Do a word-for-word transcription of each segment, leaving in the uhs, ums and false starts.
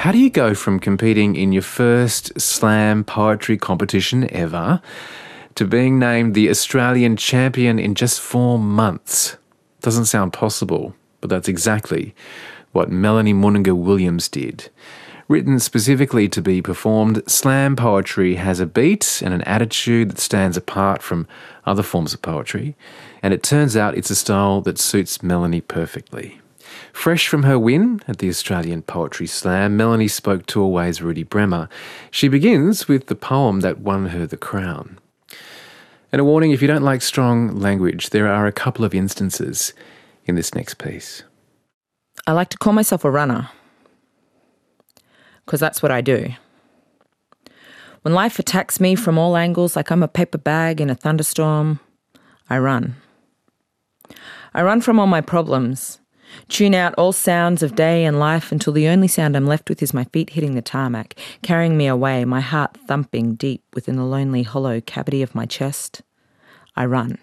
How do you go from competing in your first slam poetry competition ever to being named the Australian champion in just four months? Doesn't sound possible, but that's exactly what Melanie Mununga Williams did. Written specifically to be performed, slam poetry has a beat and an attitude that stands apart from other forms of poetry, and it turns out it's a style that suits Melanie perfectly. Fresh from her win at the Australian Poetry Slam, Melanie spoke to Always Rudy Bremer. She begins with the poem that won her the crown. And a warning, if you don't like strong language, there are a couple of instances in this next piece. I like to call myself a runner, because that's what I do. When life attacks me from all angles like I'm a paper bag in a thunderstorm, I run. I run from all my problems, tune out all sounds of day and life until the only sound I'm left with is my feet hitting the tarmac, carrying me away, my heart thumping deep within the lonely hollow cavity of my chest. I run.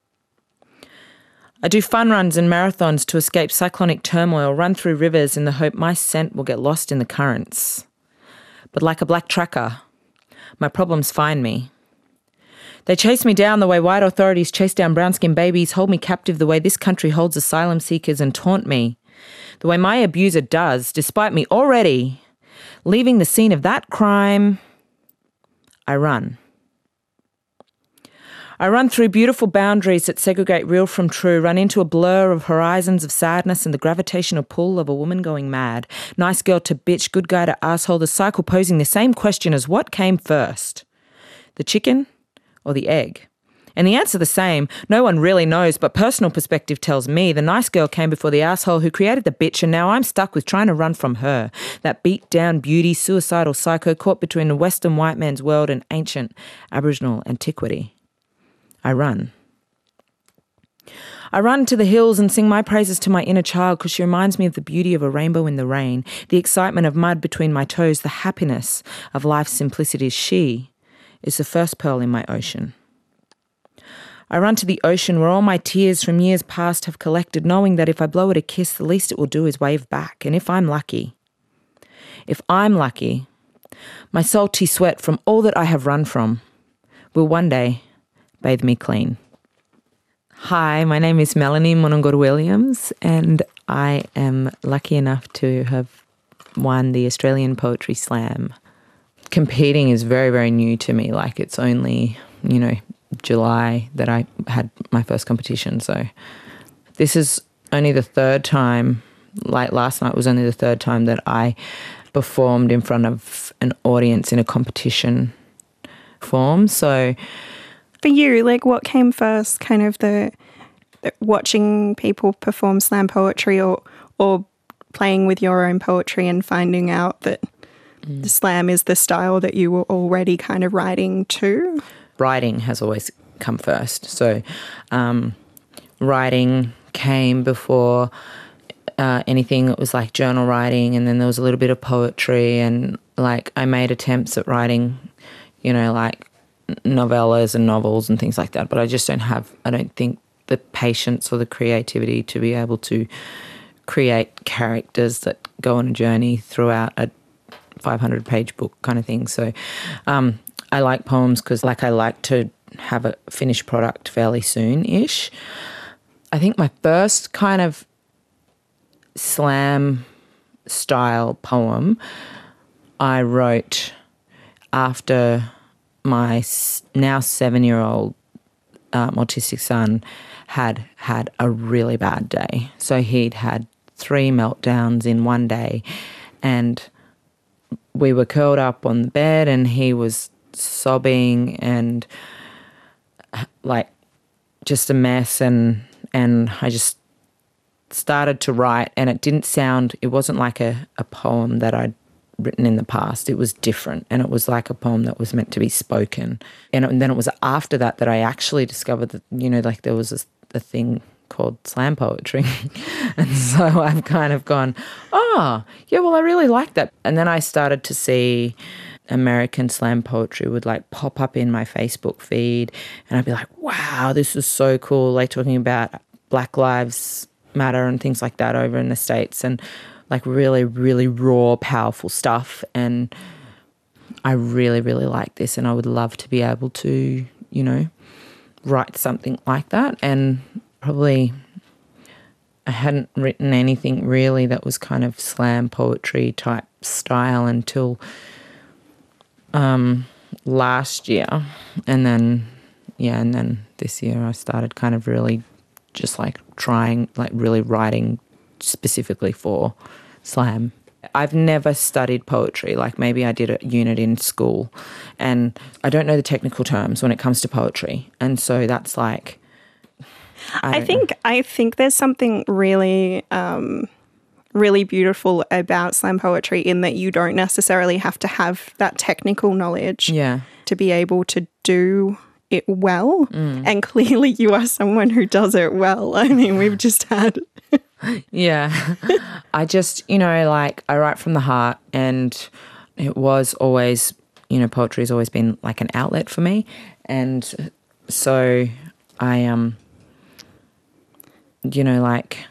I do fun runs and marathons to escape cyclonic turmoil, run through rivers in the hope my scent will get lost in the currents. But like a black tracker, my problems find me. They chase me down the way white authorities chase down brown-skinned babies, hold me captive the way this country holds asylum seekers, and taunt me the way my abuser does, despite me already leaving the scene of that crime. I run. I run through beautiful boundaries that segregate real from true, run into a blur of horizons of sadness and the gravitational pull of a woman going mad. Nice girl to bitch, good guy to asshole, the cycle posing the same question as what came first, the chicken or the egg? And the answer the same. No one really knows, but personal perspective tells me the nice girl came before the asshole who created the bitch, and now I'm stuck with trying to run from her. That beat-down beauty, suicidal psycho caught between the Western white man's world and ancient Aboriginal antiquity. I run. I run to the hills and sing my praises to my inner child because she reminds me of the beauty of a rainbow in the rain, the excitement of mud between my toes, the happiness of life's simplicity. She is the first pearl in my ocean. I run to the ocean where all my tears from years past have collected, knowing that if I blow it a kiss, the least it will do is wave back. And if I'm lucky, if I'm lucky, my salty sweat from all that I have run from will one day bathe me clean. Hi, my name is Melanie Mununga Williams, and I am lucky enough to have won the Australian Poetry Slam. Competing is very, very new to me. Like, it's only, you know, July that I had my first competition. So this is only the third time, like last night was only the third time that I performed in front of an audience in a competition form. So for you, like, what came first, kind of the, the watching people perform slam poetry or or playing with your own poetry and finding out that mm. the slam is the style that you were already kind of writing to? Writing has always come first. So um, writing came before uh, anything. It was like journal writing, and then there was a little bit of poetry, and like I made attempts at writing, you know, like novellas and novels and things like that, but I just don't have, I don't think, the patience or the creativity to be able to create characters that go on a journey throughout a five hundred page book kind of thing. So um, I like poems because, like, I like to have a finished product fairly soon-ish. I think my first kind of slam style poem I wrote after my now seven-year-old um, autistic son had had a really bad day. So he'd had three meltdowns in one day, and we were curled up on the bed and he was sobbing and like just a mess, and and I just started to write, and it didn't sound, it wasn't like a, a poem that I'd written in the past. It was different, and it was like a poem that was meant to be spoken. And, it, and then it was after that that I actually discovered that, you know, like there was a, a thing called slam poetry. And so I've kind of gone, oh, yeah, well, I really like that. And then I started to see American slam poetry would like pop up in my Facebook feed, and I'd be like, wow, this is so cool. Like talking about Black Lives Matter and things like that over in the States. And like really, really raw, powerful stuff. And I really, really like this, and I would love to be able to, you know, write something like that. And probably I hadn't written anything really that was kind of slam poetry type style until um, last year. And then, yeah, and then this year I started kind of really just like trying, like really writing specifically for slam. I've never studied poetry. Like maybe I did a unit in school, and I don't know the technical terms when it comes to poetry. And so that's like, I, I think know. I think there's something really, um, really beautiful about slam poetry in that you don't necessarily have to have that technical knowledge yeah. to be able to do it well. Mm. And clearly you are someone who does it well. I mean, we've just had... yeah. I just, you know, like I write from the heart, and it was always, you know, poetry has always been like an outlet for me. And so I, um, you know, like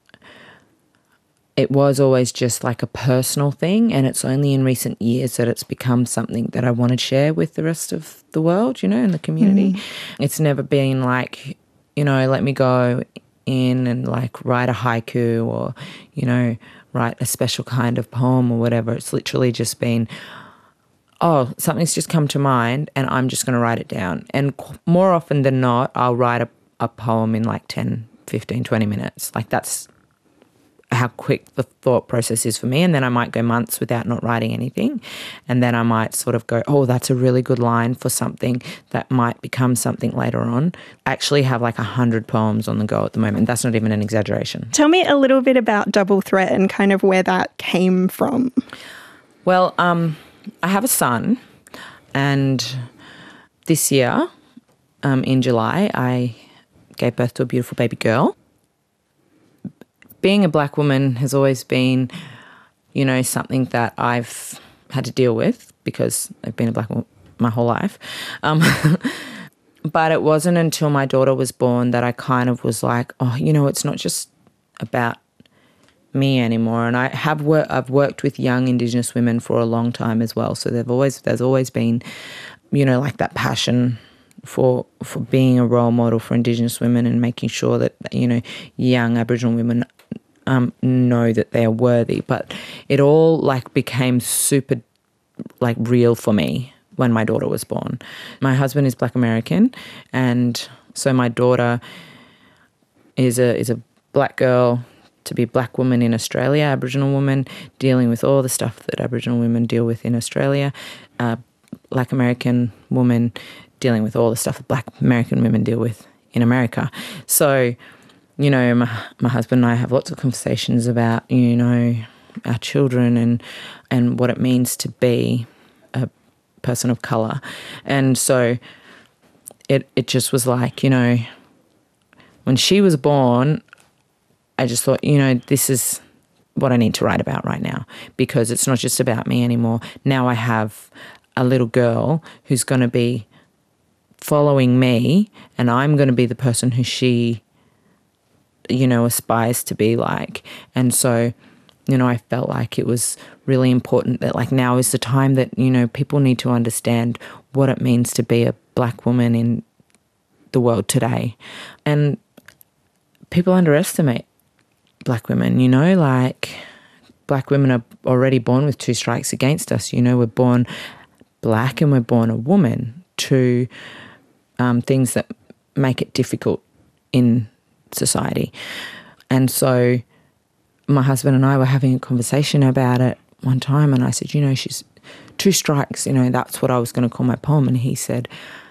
it was always just like a personal thing, and it's only in recent years that it's become something that I want to share with the rest of the world, you know, in the community. Mm. It's never been like, you know, let me go in and like write a haiku or, you know, write a special kind of poem or whatever. It's literally just been, oh, something's just come to mind and I'm just going to write it down. And more often than not, I'll write a, a poem in like ten, fifteen, twenty minutes. Like that's how quick the thought process is for me. And then I might go months without not writing anything. And then I might sort of go, oh, that's a really good line for something that might become something later on. I actually have like a hundred poems on the go at the moment. That's not even an exaggeration. Tell me a little bit about Double Threat and kind of where that came from. Well, um, I have a son, and this year, um, in July, I gave birth to a beautiful baby girl. Being a black woman has always been, you know, something that I've had to deal with because I've been a black woman my whole life. Um, but it wasn't until my daughter was born that I kind of was like, oh, you know, it's not just about me anymore. And I have wor- I've worked with young Indigenous women for a long time as well. So they've always there's always been, you know, like that passion for for being a role model for Indigenous women and making sure that, you know, young Aboriginal women um, know that they are worthy. But it all like became super like real for me when my daughter was born. My husband is Black American, and so my daughter is a is a black girl to be a black woman in Australia, Aboriginal woman dealing with all the stuff that Aboriginal women deal with in Australia, uh, Black American woman dealing with all the stuff that Black American women deal with in America. So, you know, my, my husband and I have lots of conversations about, you know, our children and and what it means to be a person of colour. And so it it just was like, you know, when she was born, I just thought, you know, this is what I need to write about right now, because it's not just about me anymore. Now I have a little girl who's going to be following me, and I'm going to be the person who she, you know, aspires to be like. And so, you know, I felt like it was really important that like now is the time that, you know, people need to understand what it means to be a black woman in the world today. And people underestimate black women, you know, like black women are already born with two strikes against us. You know, we're born black and we're born a woman, two um, things that make it difficult in society. And so my husband and I were having a conversation about it one time, and I said, you know, she's two strikes, you know, that's what I was going to call my poem. And he said,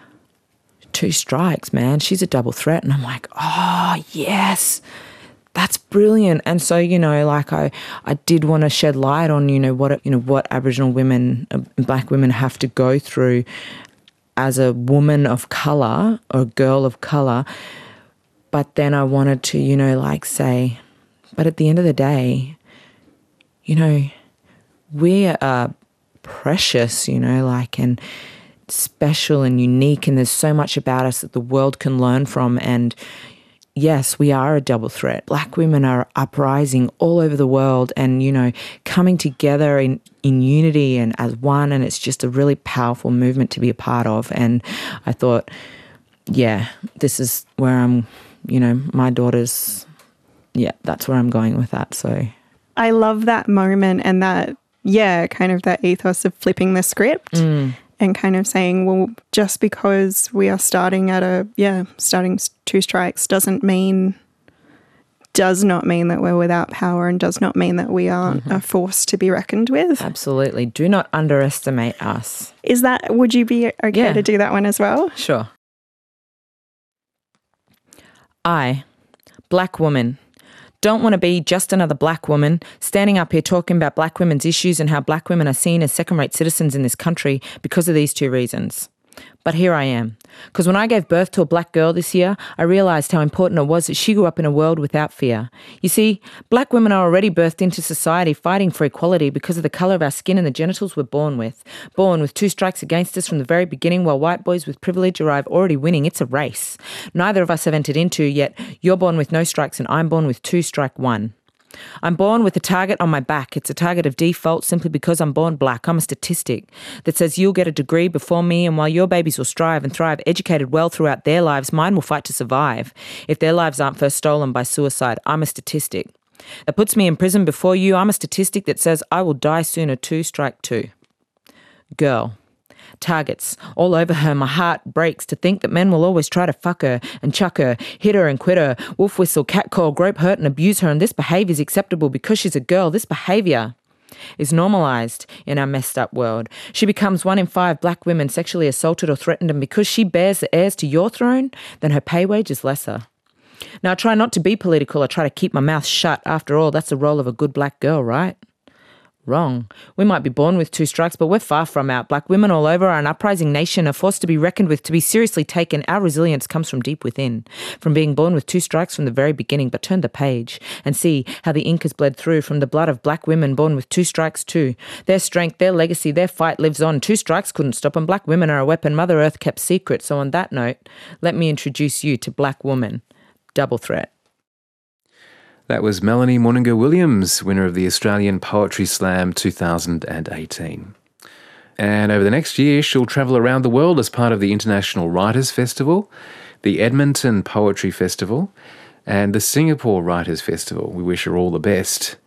two strikes, man, she's a double threat. And I'm like, oh, yes, that's brilliant. And so, you know, like I, I did want to shed light on, you know, what, you know, what Aboriginal women, uh, black women have to go through as a woman of colour or a girl of colour. But then I wanted to, you know, like say, but at the end of the day, you know, we are precious, you know, like, and special and unique, and there's so much about us that the world can learn from. And yes, we are a double threat. Black women are uprising all over the world and, you know, coming together in, in unity and as one, and it's just a really powerful movement to be a part of. And I thought, yeah, this is where I'm, you know, my daughter's, yeah, that's where I'm going with that. So I love that moment and that, yeah, kind of that ethos of flipping the script. Mm. And kind of saying, well, just because we are starting at a, yeah, starting two strikes doesn't mean, does not mean that we're without power and does not mean that we aren't mm-hmm. a force to be reckoned with. Absolutely. Do not underestimate us. Is that, would you be okay yeah. to do that one as well? Sure. I, black woman, don't want to be just another black woman standing up here talking about black women's issues and how black women are seen as second-rate citizens in this country because of these two reasons. But here I am. Because when I gave birth to a black girl this year, I realised how important it was that she grew up in a world without fear. You see, black women are already birthed into society fighting for equality because of the colour of our skin and the genitals we're born with. Born with two strikes against us from the very beginning, while white boys with privilege arrive already winning. It's a race. Neither of us have entered into, yet you're born with no strikes and I'm born with two strike one. I'm born with a target on my back. It's a target of default simply because I'm born black. I'm a statistic that says you'll get a degree before me, and while your babies will strive and thrive, educated well throughout their lives, mine will fight to survive. If their lives aren't first stolen by suicide, I'm a statistic that puts me in prison before you. I'm a statistic that says I will die sooner. Two strike two. Girl. Targets all over her. My heart breaks to think that men will always try to fuck her and chuck her, hit her and quit her, wolf whistle, catcall, grope, hurt and abuse her, and this behaviour is acceptable because she's a girl. This behaviour is normalised in our messed up world. She becomes one in five black women sexually assaulted or threatened, and because she bears the heirs to your throne, then her pay wage is lesser. Now, I try not to be political. I try to keep my mouth shut. After all, that's the role of a good black girl, right? Wrong. We might be born with two strikes, but we're far from out. Black women all over are an uprising nation, a force to be reckoned with, to be seriously taken. Our resilience comes from deep within, from being born with two strikes from the very beginning. But turn the page and see how the ink has bled through from the blood of black women born with two strikes too. Their strength, their legacy, their fight lives on. Two strikes couldn't stop them. Black women are a weapon Mother Earth kept secret. So on that note, let me introduce you to Black Woman, Double Threat. That was Melanie Morninger-Williams, winner of the Australian Poetry Slam two thousand eighteen. And over the next year, she'll travel around the world as part of the International Writers' Festival, the Edmonton Poetry Festival, and the Singapore Writers' Festival. We wish her all the best.